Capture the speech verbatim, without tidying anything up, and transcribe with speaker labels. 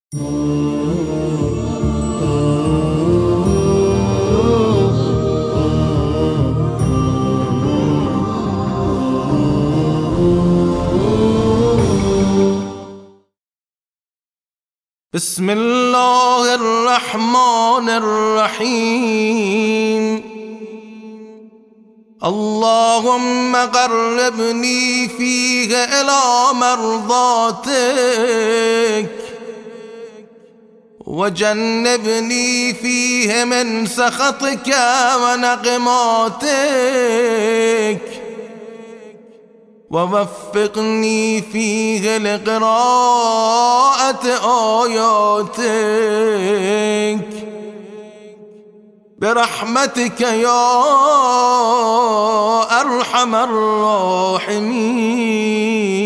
Speaker 1: بسم الله الرحمن الرحيم. اللهم قربني فيه إلى مرضاتك وجنبني فيه من سخطك ونقماتك ووفقني فيه لقراءة آياتك برحمتك يا أرحم الراحمين.